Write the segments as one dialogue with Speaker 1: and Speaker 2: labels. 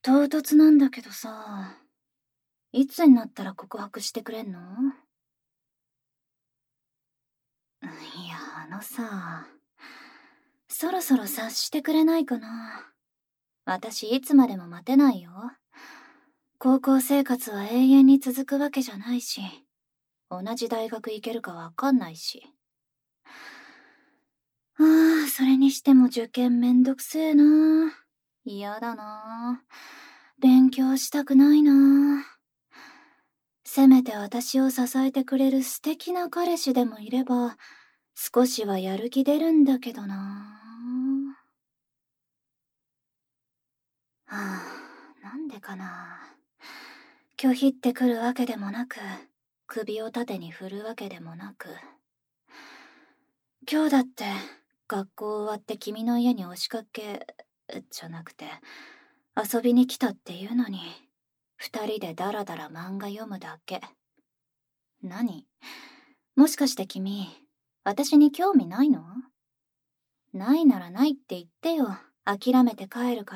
Speaker 1: 唐突なんだけどさ、いつになったら告白してくれんの？いや、さ、そろそろ察してくれないかな。私いつまでも待てないよ。高校生活は永遠に続くわけじゃないし、同じ大学行けるかわかんないし。それにしても受験めんどくせえな。嫌だな。勉強したくないな。せめて私を支えてくれる素敵な彼氏でもいれば、少しはやる気出るんだけどな。なんでかな。拒否ってくるわけでもなく、首を縦に振るわけでもなく。今日だって、学校終わって君の家に押しかけ、じゃなくて、遊びに来たっていうのに、二人でダラダラ漫画読むだけ。何？もしかして君、私に興味ないの？ないならないって言ってよ。諦めて帰るから。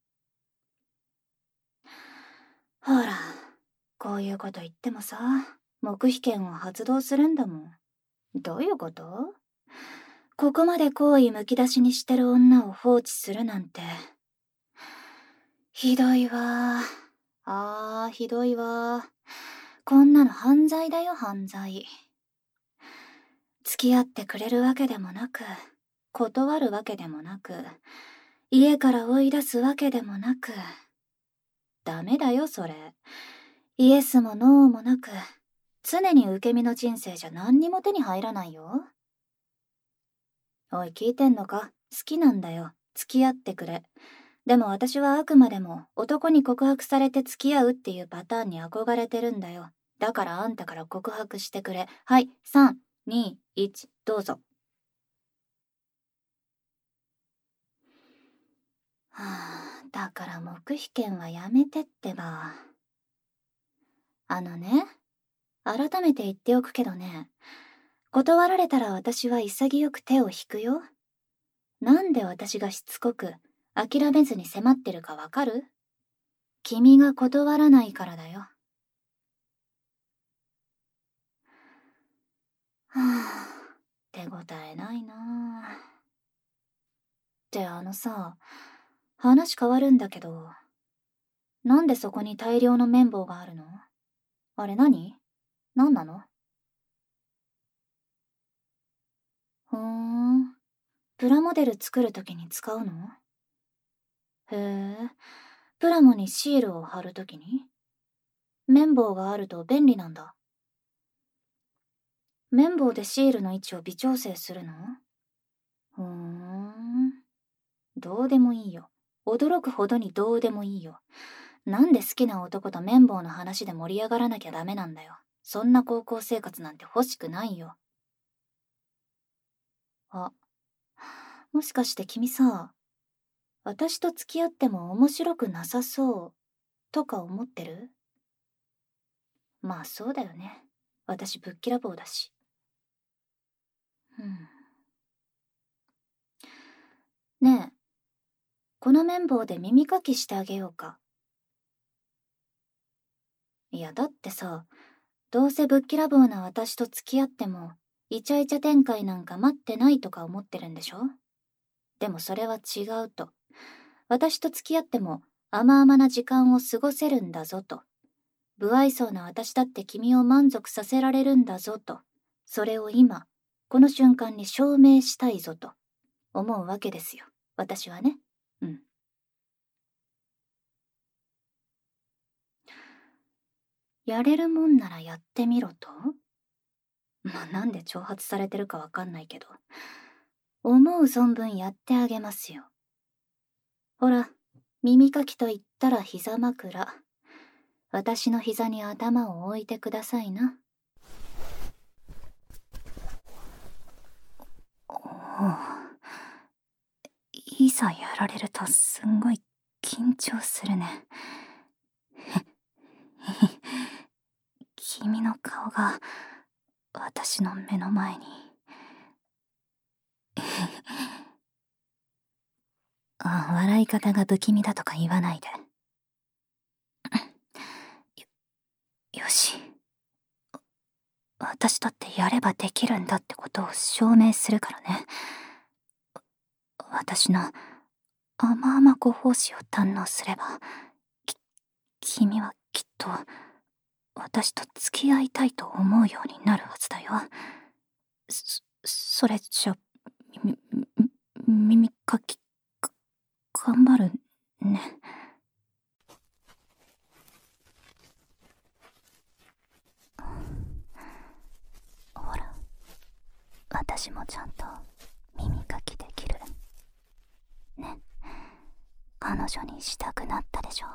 Speaker 1: ほら、こういうこと言ってもさ、黙秘権を発動するんだもん。どういうこと？ここまで好意むき出しにしてる女を放置するなんて。ひどいわ。ひどいわ。こんなの犯罪だよ、犯罪。付き合ってくれるわけでもなく、断るわけでもなく、家から追い出すわけでもなく。ダメだよ、それ。イエスもノーもなく、常に受け身の人生じゃ何にも手に入らないよ。おい、聞いてんのか？好きなんだよ。付き合ってくれ。でも私はあくまでも男に告白されて付き合うっていうパターンに憧れてるんだよ。だからあんたから告白してくれ。はい、3、2、1、どうぞ。だから黙秘権はやめてってば。改めて言っておくけどね、断られたら私は潔く手を引くよ。なんで私がしつこく諦めずに迫ってるかわかる？君が断らないからだよ。手応えないな。って話変わるんだけど、なんでそこに大量の綿棒があるの？あれ何なの？プラモデル作るときに使うの？へえ、プラモにシールを貼るときに？綿棒があると便利なんだ。綿棒でシールの位置を微調整するの？どうでもいいよ。驚くほどにどうでもいいよ。なんで好きな男と綿棒の話で盛り上がらなきゃダメなんだよ。そんな高校生活なんて欲しくないよ。もしかして君さ、私と付き合っても面白くなさそうとか思ってる？まあそうだよね。私ぶっきらぼうだし。ねえ、この綿棒で耳かきしてあげようか。いやだってさ、どうせぶっきらぼうな私と付き合っても、イチャイチャ展開なんか待ってないとか思ってるんでしょ？でもそれは違うと。私と付き合っても甘々な時間を過ごせるんだぞと。不愛想な私だって君を満足させられるんだぞと。それを今、この瞬間に証明したいぞと思うわけですよ。私はね。やれるもんならやってみろと？なんで挑発されてるかわかんないけど、思う存分やってあげますよ。ほら、耳かきと言ったら膝枕。私の膝に頭を置いてくださいな。いざやられるとすんごい緊張するね。君の顔が私の目の前に。笑い方が不気味だとか言わないで。 よし。私だってやればできるんだってことを証明するからね。私の甘々ご奉仕を堪能すれば、君はきっと私と付き合いたいと思うようになるはずだよ。それじゃ、耳かき、頑張るね。ほら、私もちゃんと耳かきできる。ね。彼女にしたくなったでしょ。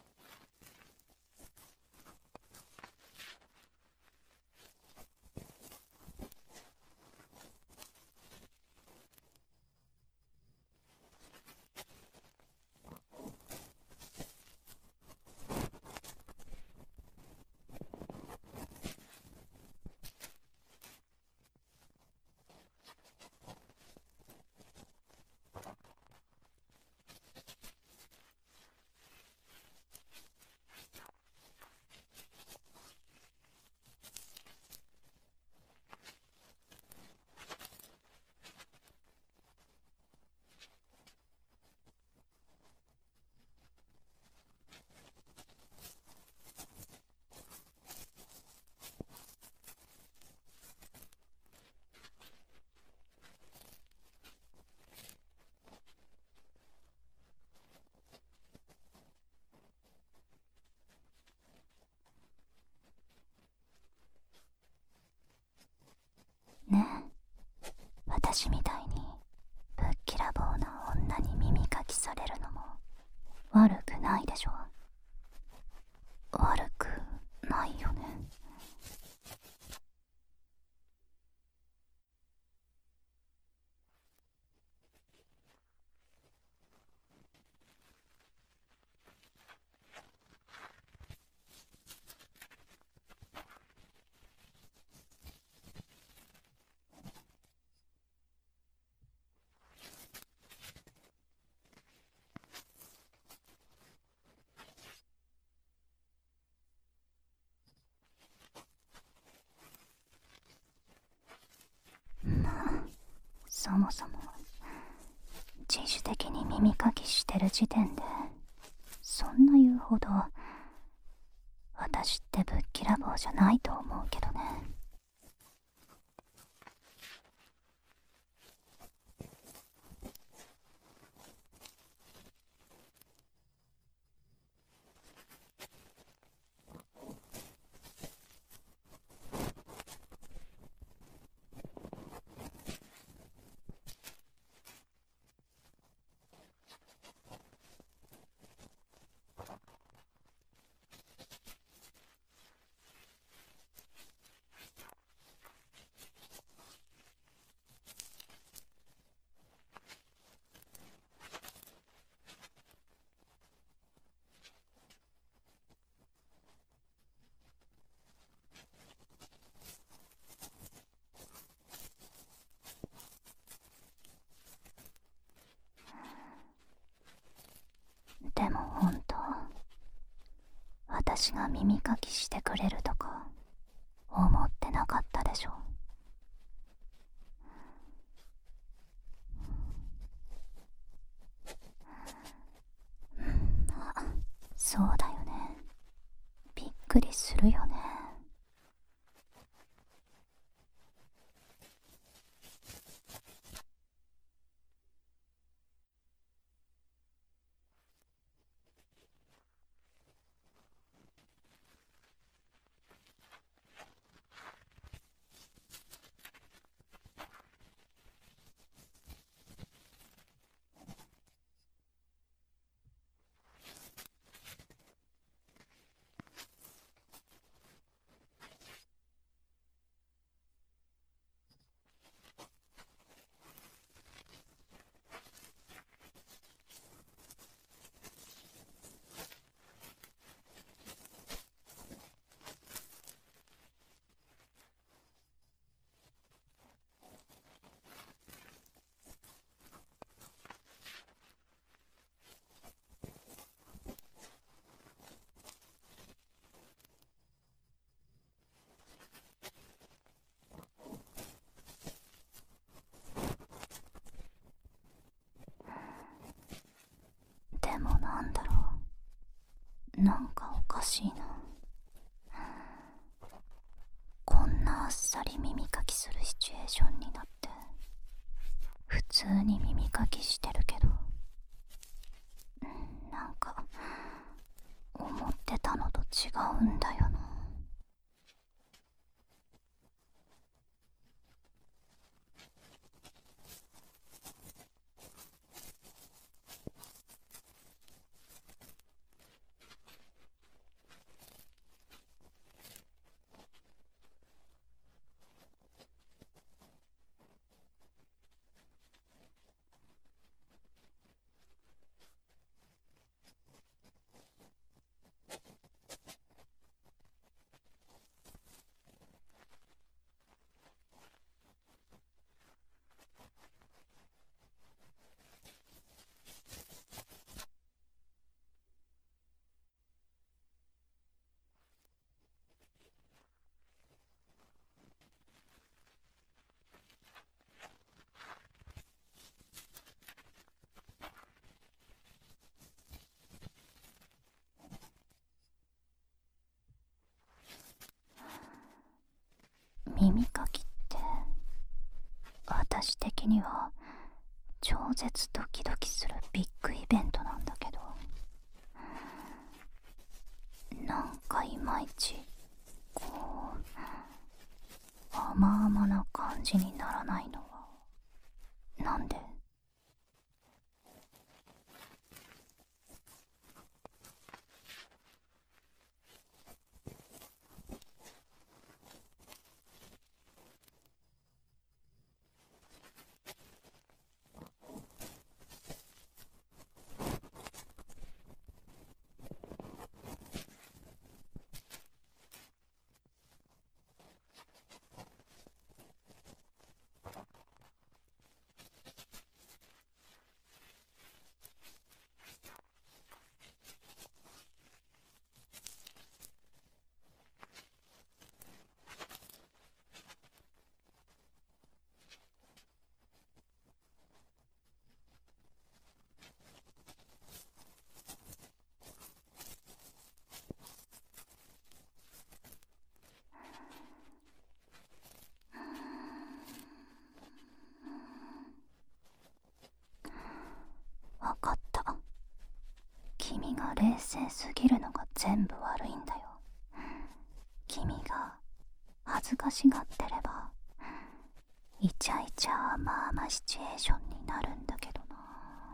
Speaker 1: ねえ、私みたいにぶっきらぼうな女に耳かきされるのも悪くないでしょ。悪くないよね。まあ、そもそも自主的に耳かきしてる時点でそんな言うほど私ってぶっきらぼうじゃないと思うけどね。でも本当、私が耳かきしてくれるとか思ってなかったでしょ。あ、そうだよね。びっくりするよね。 なんかおかしいな。こんなあっさり耳かきするシチュエーションになって普通に耳かきしてるけど、なんか思ってたのと違うんだよな。耳かきって私的には超絶ドキドキするビッグイベントなんだけど、なんかいまいちこう甘々な感じにならないのはなんで？わかった。君が冷静すぎるのが全部悪いんだよ。君が恥ずかしがってればイチャイチャ甘々シチュエーションになるんだけどな。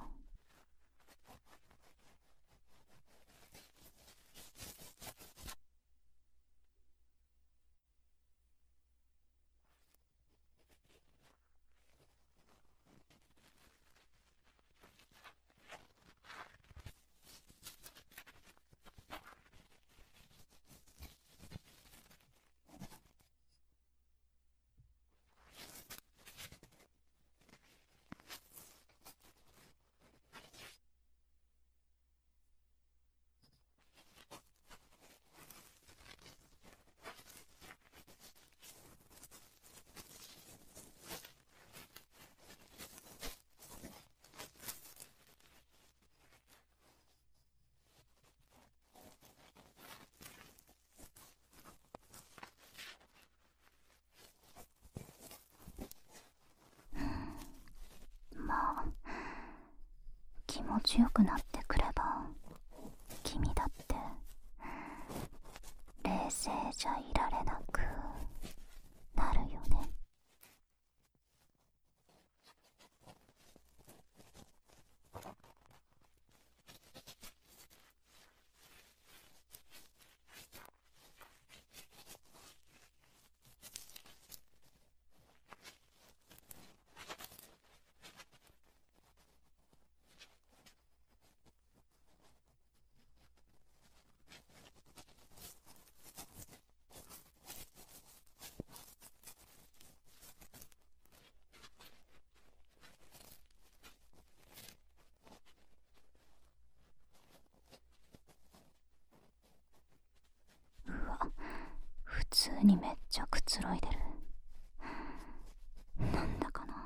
Speaker 1: まあ気持ちよくなってくれば君だって冷静じゃいられなくなるよね。うわ、普通にめっちゃくつろいでる。なんだかな。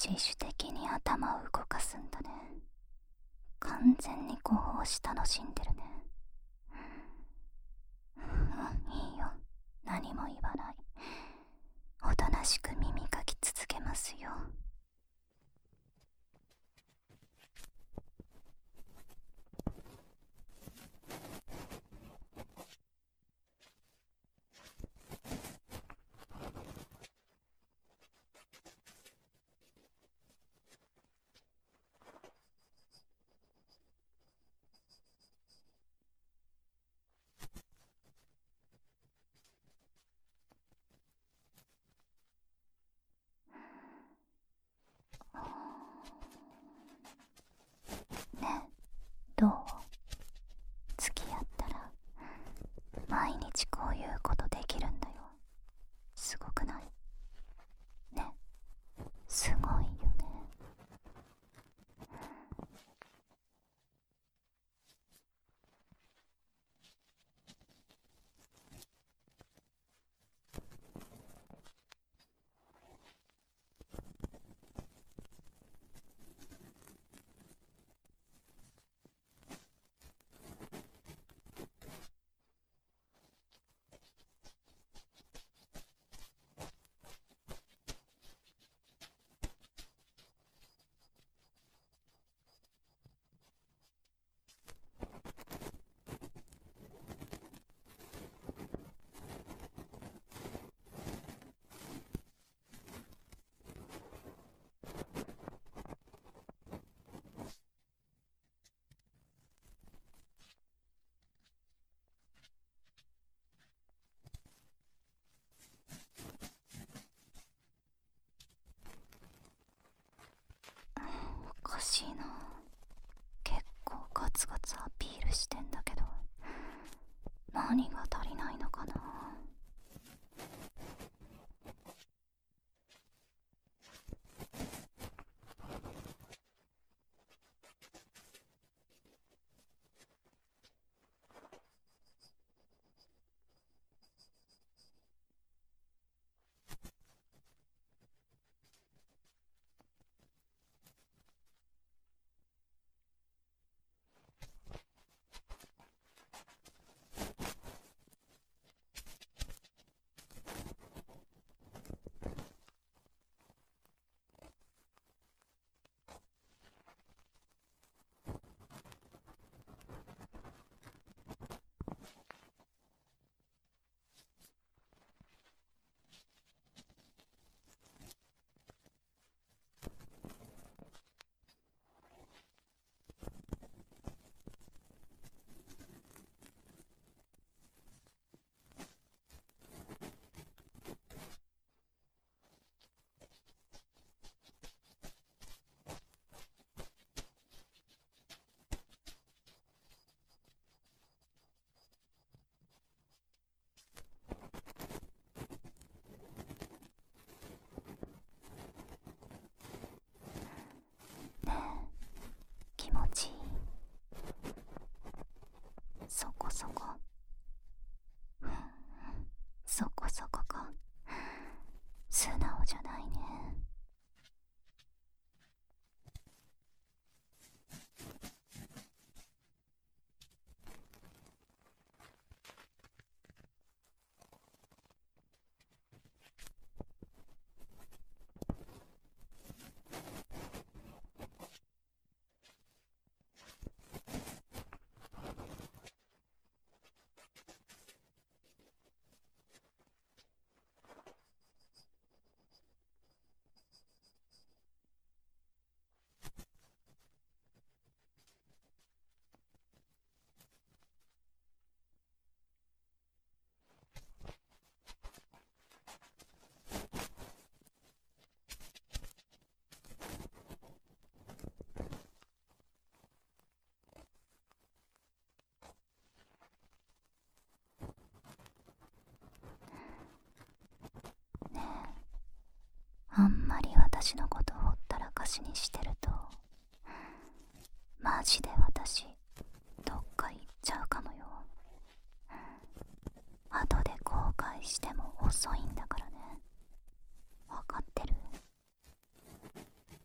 Speaker 1: 自主的に頭を動かすんだね。完全にご奉仕楽しんでるね。いいよ、何も言わない。おとなしく耳かき続けますよ。ねえ、どう？付き合ったら毎日こういうことできるんだよ。すごくない？ね、すごいよね。おかしいな。結構ガツガツアピールしてんだけど、何が足りないのかな。ねえ、気持ちいい？そこそこ。そこそこか。素直じゃないね。ねえ、あんまり私のことをほったらかしにしてると、マジで私どっか行っちゃうかもよ。後で後悔しても遅いんだからね。わかってる？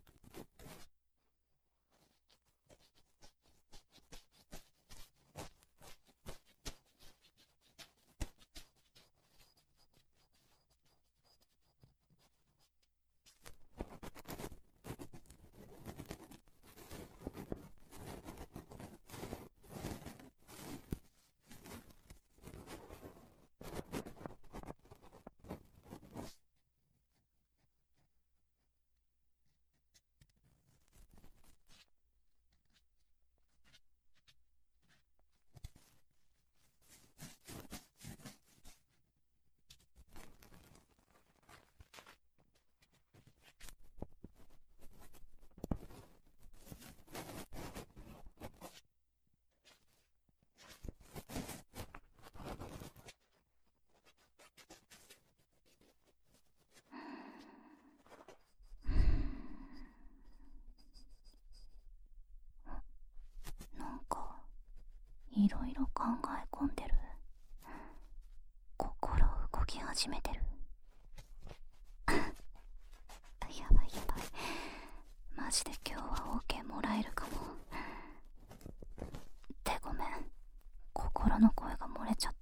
Speaker 1: 始めてる。やばいやばい。マジで今日は OK もらえるかも。ってごめん。心の声が漏れちゃった。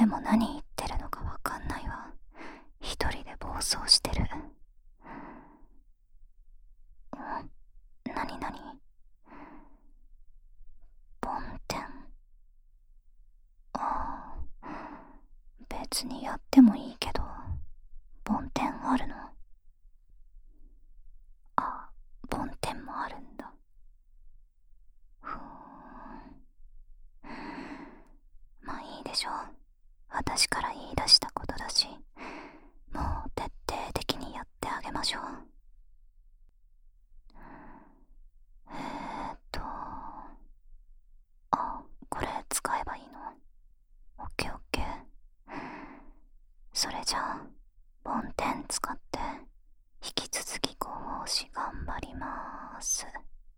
Speaker 1: も何言ってるのかわかんないわ。一人で暴走してる。なになに？梵天。ああ、別にやってもいいけど、梵天あるの？あ、梵天もあるんだ。ふーん。まあいいでしょう。私から言い出したことだし、もう徹底的にやってあげましょう。これ使えばいいの？オッケーオッケー。それじゃあ、梵天使って引き続きご奉仕頑張りまーす。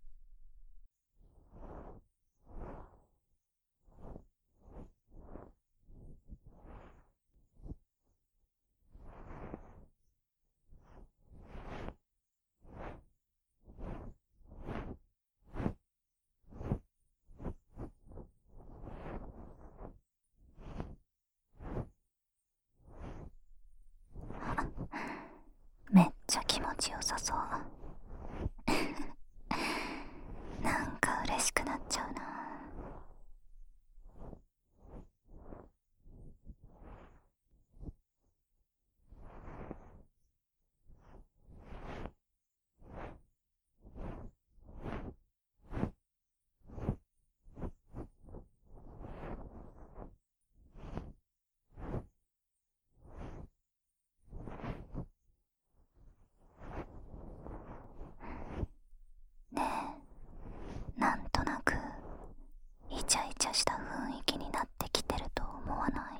Speaker 1: めっちゃ気持ちよさそう。なんか嬉しくなっちゃうな。ねえ、なんとなくイチャイチャした雰囲気になってきてると思わない？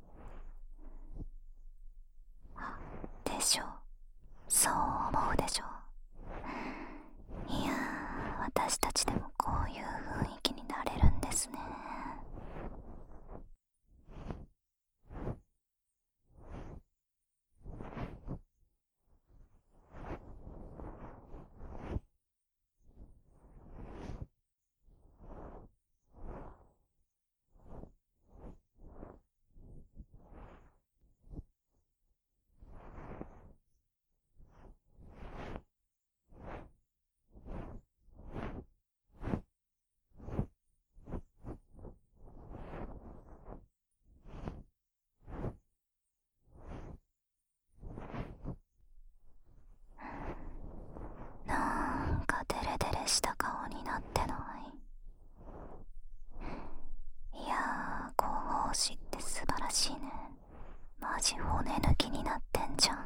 Speaker 1: でしょ？そう思うでしょ？いやー、私たちでもこういう雰囲気になれるんですね。なんかデレデレした顔になってない？いやー、広報誌って素晴らしいね。マジ骨抜きになってんじゃん。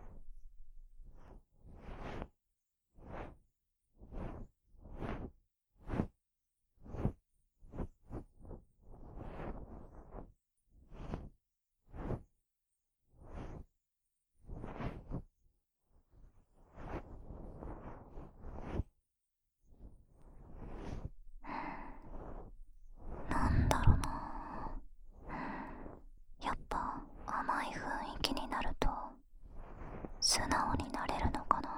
Speaker 1: なんだろうな。やっぱ甘い雰囲気になると素直になれるのかな。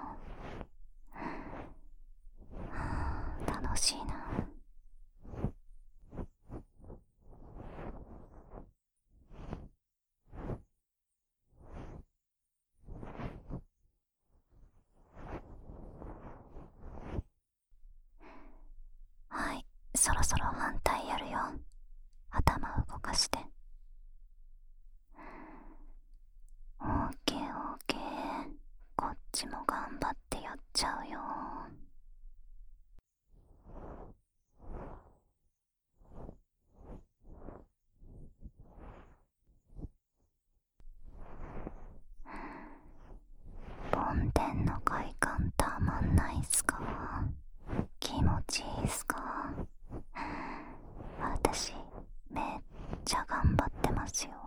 Speaker 1: 楽しいな。はい、そろそろ反対やるよ。頭動かして。オーケーオーケー。こっちも頑張ってやっちゃうよ。梵天の快感たまんないっすか？気持ちいいっすか？私めっちゃ頑張ってますよ。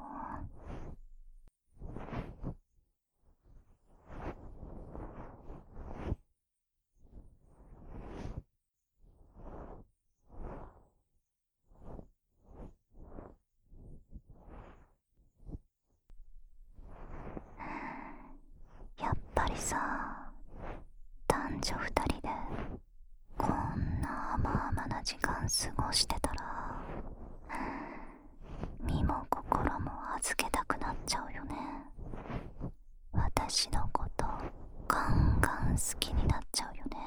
Speaker 1: やっぱりさ、男女二人でこんな甘々な時間過ごしてたら身も心も好きになっちゃうよね。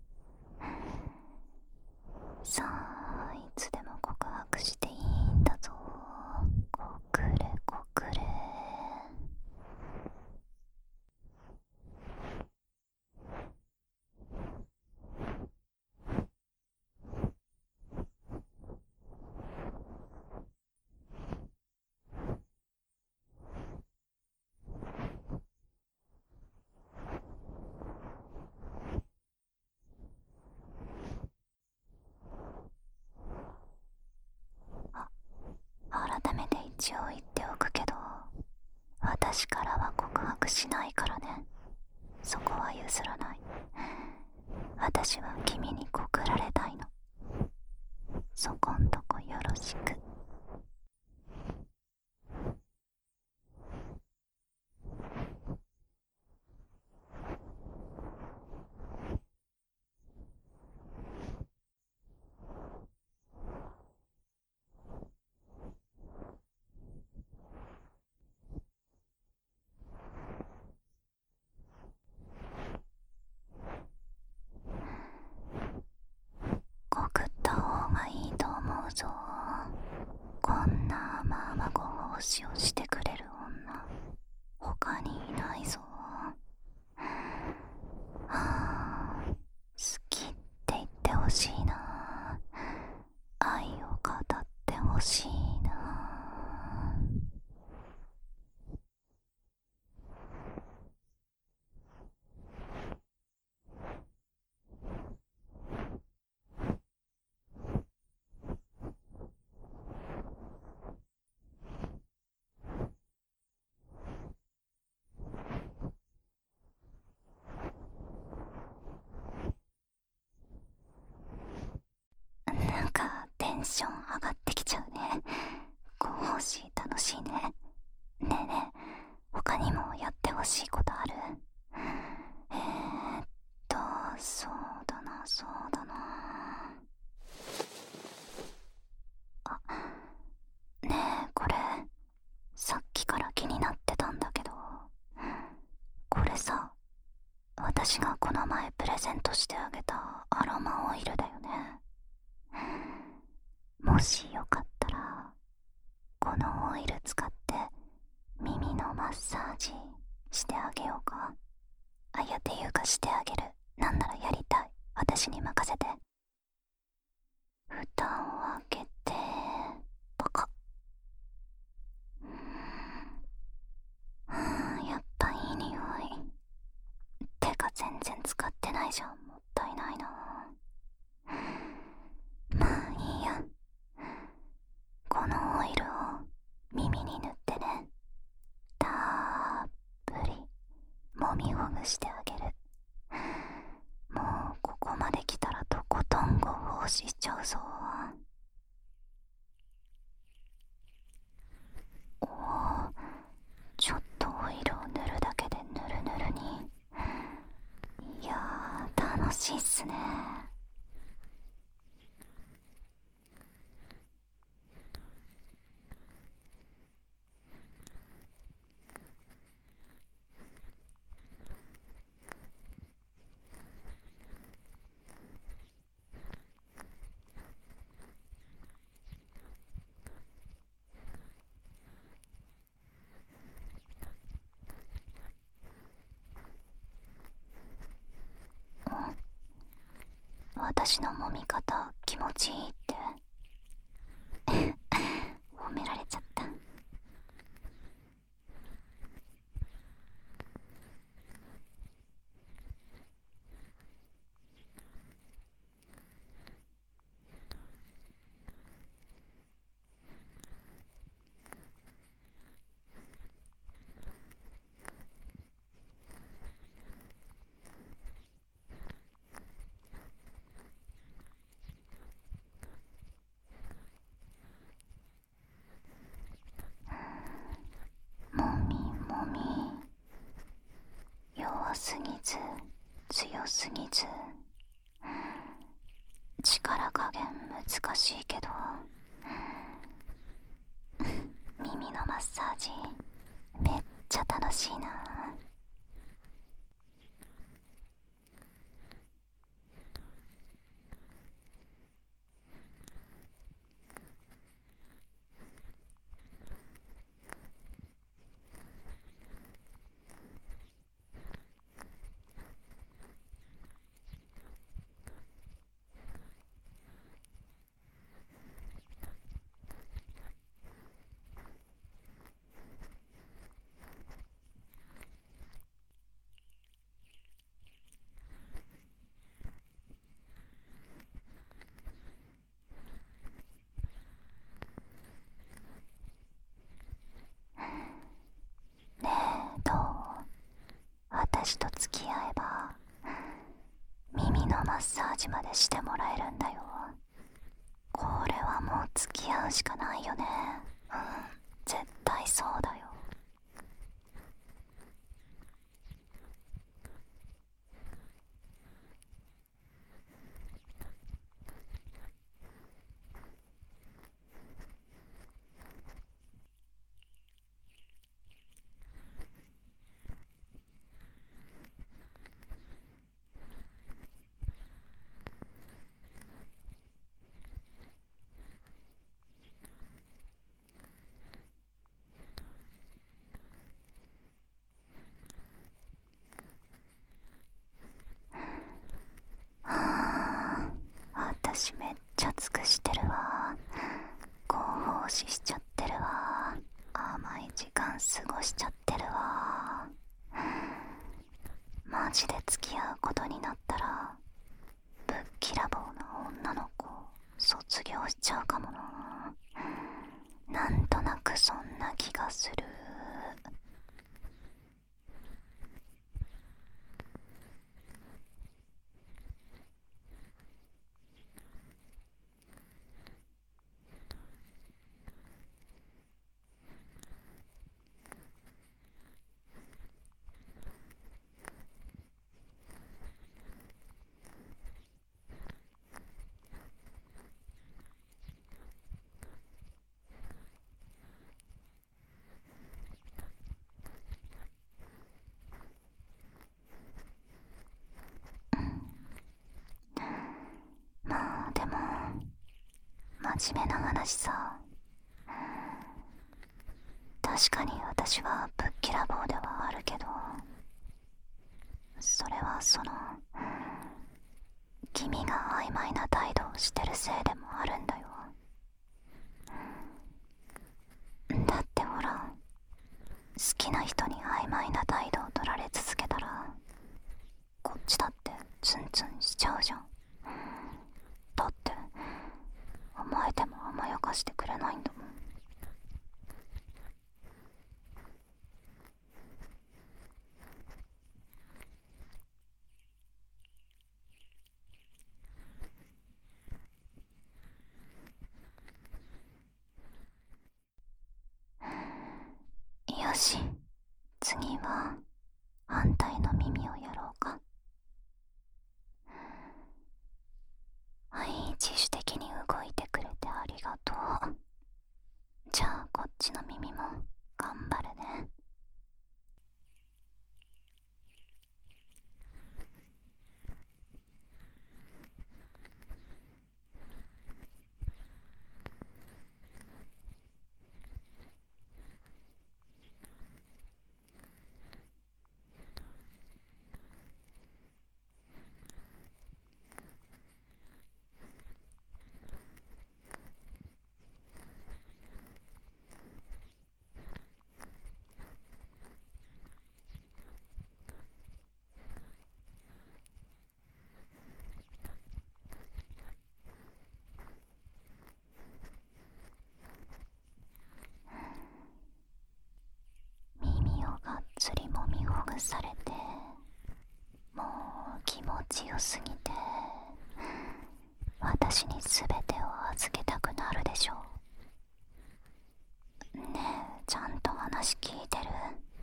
Speaker 1: さあ、いつでも告白していいんだぞ。告れ告れ。改めて一応言っておくけど、私からは告白しないからね。そこは譲らない。私は君に告られたいの。そこんとこよろしく。告った方がいいと思うぞ。こんな甘々ご奉仕をしてくれる女他にいないぞ。はあ、好きって言ってほしいな。愛を語ってほしいな。なんかテンション上がってきちゃうね。ご奉仕楽しいね。ねえねえ、他にもやってほしいことある？えーっと、そうだな、そうだな。あ、ねえ、これ、さっきから気になってたんだけど、これさ、私がこの前プレゼントしてあげたアロマオイルだよね。もしよかったら、このオイル使って耳のマッサージしてあげようか。あ、いやていうかしてあげる。なんならやりたい。私に任せて。蓋を開けて、パカッ。やっぱいい匂い。てか全然使ってないじゃん。もったいないな。まあいいや。このオイルを耳に塗ってね。たっぷり揉みほぐしてあげる。もうここまで来たらとことんご奉仕しちゃうぞ。おお、ちょっとオイルを塗るだけでぬるぬるに。いやー、楽しいっすね。私の揉み方気持ちいいって褒められちゃった。もみもみ、弱すぎず強すぎず、力加減難しいけど耳のマッサージめっちゃ楽しいな。 してもらえるんだよ。これはもう付き合うしかないよね。うん、絶対そうだよ。私めっちゃ尽くしてるわ。ご奉仕しちゃってるわ。甘い時間過ごしちゃってるわ。マジで付き合うことになったらぶっきらぼうな女の子卒業しちゃうかもな。なんとなくそんな気がする。まあでも真面目な話さ、確かに私はぶっきらぼうではあるけど、それは君が曖昧な態度をしてるせいでもあるんだよ。だってほら、好きな人に曖昧な態度を取られ続けたらこっちだってツンツンしちゃうじゃん。だって甘えても甘やかしてくれないんだもん。よし、次は反対の耳をやろうか。はい、自主的に動いてくれてありがとう。じゃあこっちの耳も頑張るね。耳をがっつりもみほぐされて、もう気持ちよすぎて私に全てを預けたくなるでしょう。ねえ、ちゃんと話聞いてる？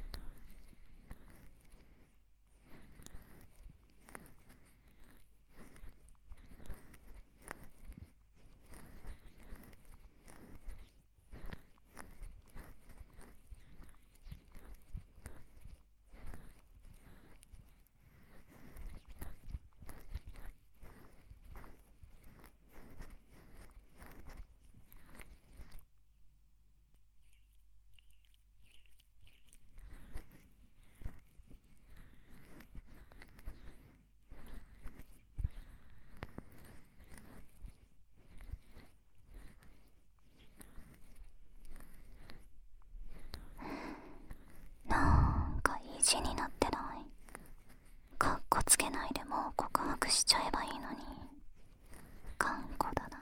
Speaker 1: なんか意地になってない？かっこつけないでもう告白しちゃえばいいのに。頑固だな。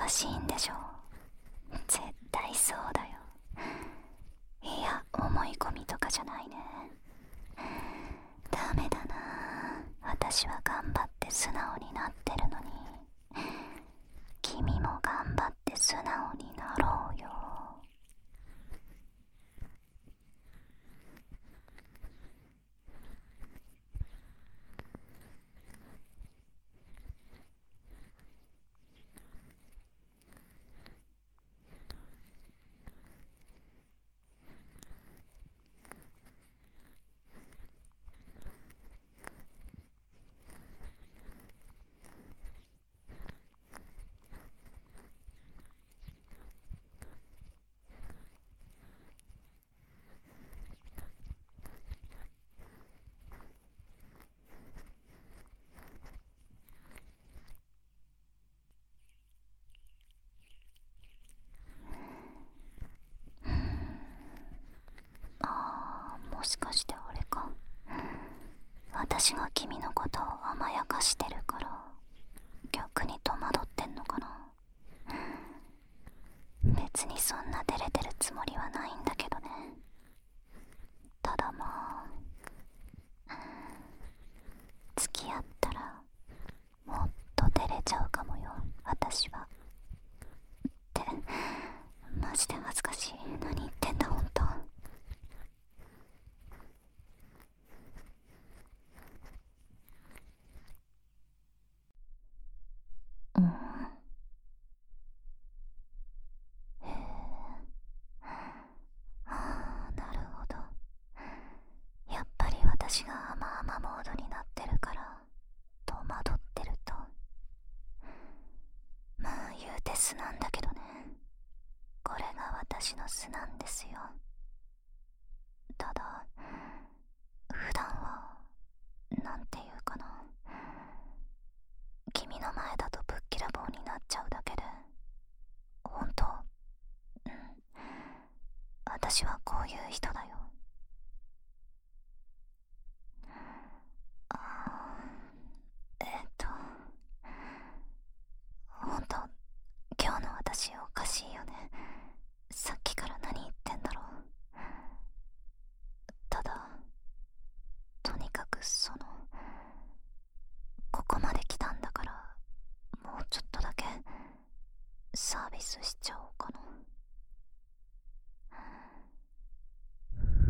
Speaker 1: しいんでしょ。絶対そうだよ。いや、思い込みとかじゃないね。ダメだな。私は頑張って素直になってるのに、君も頑張って素直になろうよ。もしかしてあれか。私が君のことを甘やかしてるから逆に戸惑ってんのかな。別にそんな照れてるつもりはないんだけどね。ただまあ、付き合ったらもっと照れちゃうかもよ、私は。ってマジで恥ずかしい。何言ってんだほんと。うん。へえ。なるほど。やっぱり私が甘々モードになってるから戸惑ってると。まあ言うて素なんだけどね。これが私の素なんですよ。ただ普段はなんていうかな、君の前だとぶっきらぼうになっちゃうだけで、本当、うん、私はこういう人だよ。あー本当、今日の私おかしいよね。さっきから何言ってんだろう。ただとにかくここまで来たんだから、もうちょっとだけサービスしちゃおうかな。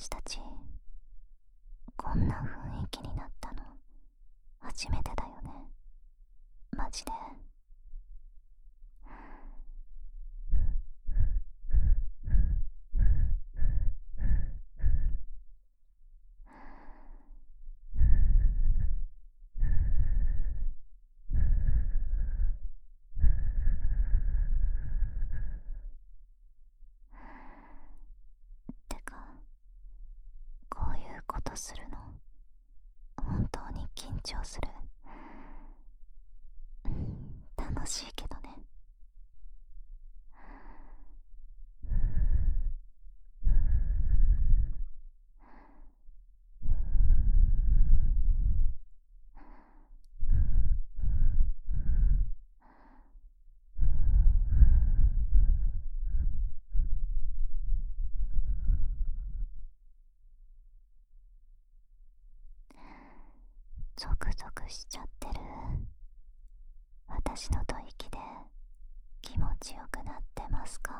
Speaker 1: 私たちこんな雰囲気になったの初めてだよね。マジで。てか、こういうことするの本当に緊張する。楽しいけどね。ゾクゾクしちゃってる。私の吐息で気持ちよくなってますか？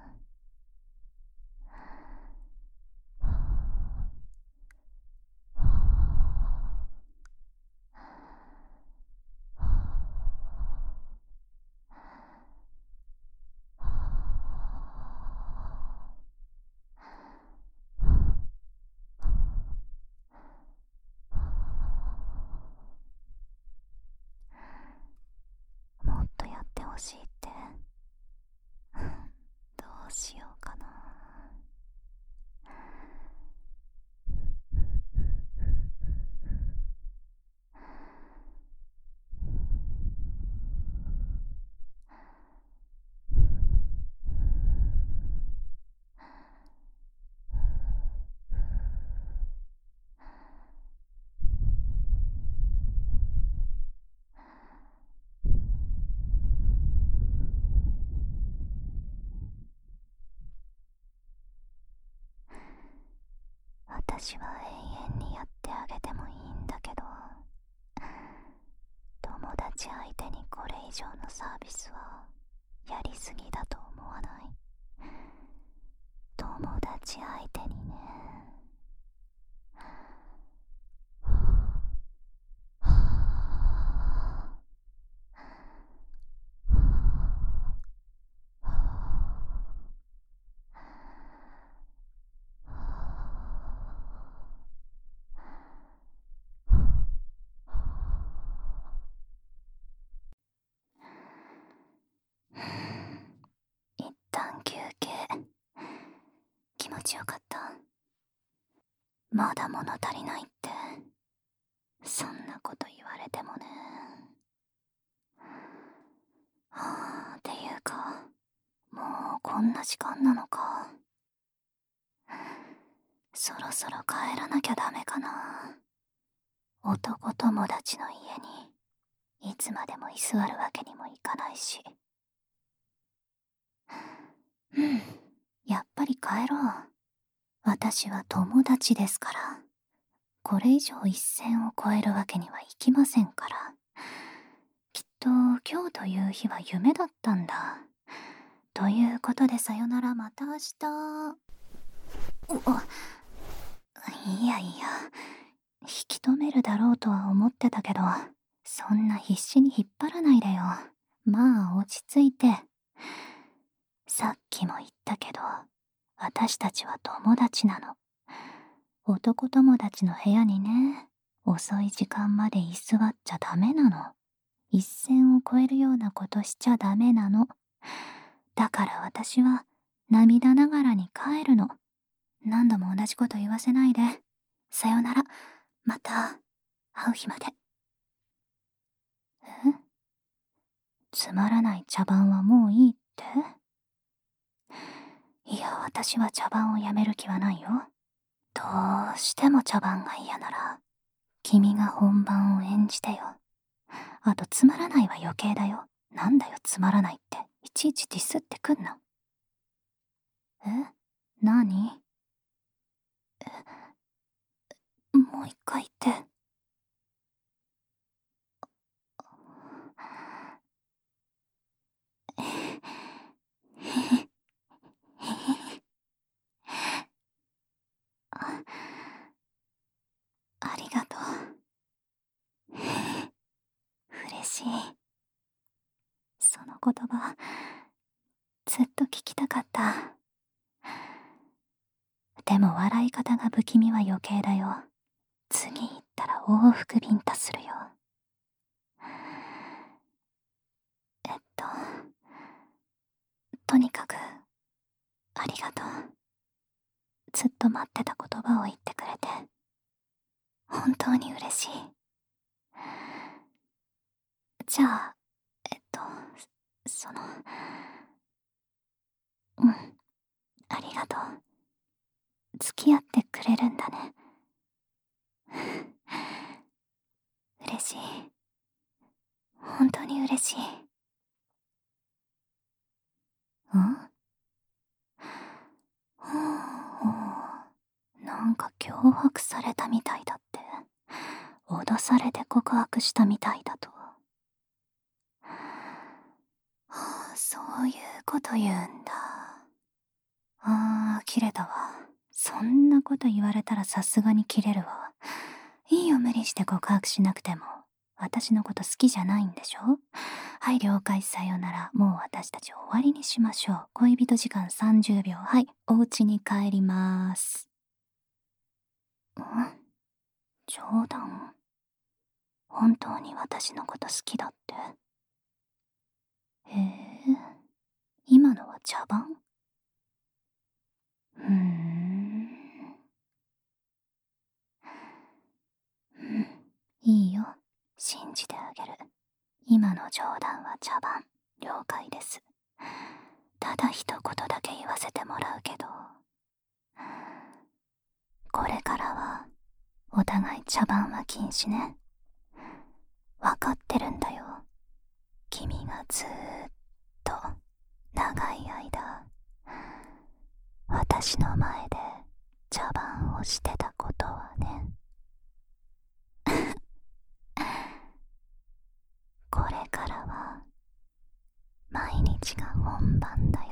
Speaker 1: もっとやってほしいって。どうしようかな。私は永遠にやってあげてもいいんだけど、友達相手にこれ以上のサービスはやりすぎだと思わない？友達相手にね。一旦休憩。気持ちよかった？まだ物足りないって、そんなこと言われてもね。っていうか、もうこんな時間なのか。そろそろ帰らなきゃダメかな。男友達の家にいつまでも居座るわけにもいかないし。やっぱり帰ろう。私は友達ですから。これ以上一線を越えるわけにはいきませんから。きっと今日という日は夢だったんだ。ということでさよなら、また明日。いやいや、引き止めるだろうとは思ってたけど、そんな必死に引っ張らないでよ。まあ落ち着いて。さっきも言ったけど、私たちは友達なの。男友達の部屋にね、遅い時間まで居座っちゃダメなの。一線を越えるようなことしちゃダメなの。だから私は涙ながらに帰るの。何度も同じこと言わせないで。さよなら、また会う日まで。つまらない茶番はもういいって？いや、私は茶番をやめる気はないよ。どうしても茶番が嫌なら、君が本番を演じてよ。あとつまらないは余計だよ。なんだよつまらないって、いちいちディスってくんな。何？もう一回言って。 しい。その言葉、ずっと聞きたかった。でも笑い方が不気味は余計だよ。次言ったら往復ビンタするよ。とにかく、ありがとう。ずっと待ってた言葉を言ってくれて、本当に嬉しい。じゃあ、その、ありがとう。付き合ってくれるんだね。嬉しい。本当に嬉しい。なんか脅迫されたみたいだって。脅されて告白したみたいだと。そういうこと言うんだ。切れたわ。そんなこと言われたらさすがに切れるわ。いいよ、無理して告白しなくても。私のこと好きじゃないんでしょ？はい、了解、さよなら。もう私たち終わりにしましょう。恋人時間30秒。はい、お家に帰ります。冗談？本当に私のこと好きだって？今のは茶番？いいよ。信じてあげる。今の冗談は茶番。了解です。ただ一言だけ言わせてもらうけど、これからはお互い茶番は禁止ね。わかってるんだよ。君がずーっと長い間私の前で茶番をしてたことはね。これからは毎日が本番だよ。